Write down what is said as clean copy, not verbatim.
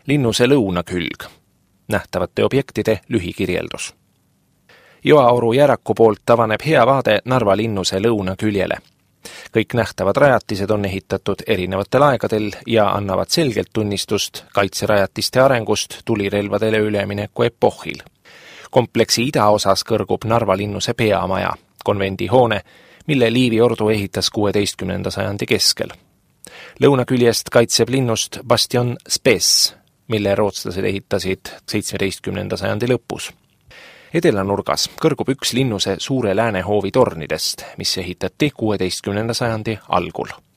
Linnuse lõunakülg, nähtavate objektide lühikirjeldus. Joaoru järraku poolt avaneb hea vaade Narva linnuse lõunaküljele. Kõik nähtavad rajatised on ehitatud erinevatel aegadel ja annavad selgelt tunnistust kaitserajatiste arengust tulirelvadele ülemineku epohhil. Kompleksi idaosas kõrgub Narva linnuse peamaja, konvendihoone, mille Liivi ordu ehitas 16. sajandi keskel. Lõunaküljest kaitseb linnust bastion Spes, mille rootslased ehitasid 17. sajandi lõpus. Edelanurgas kõrgub üks linnuse suure läänehoovi tornidest, mis ehitati 16. sajandi algul.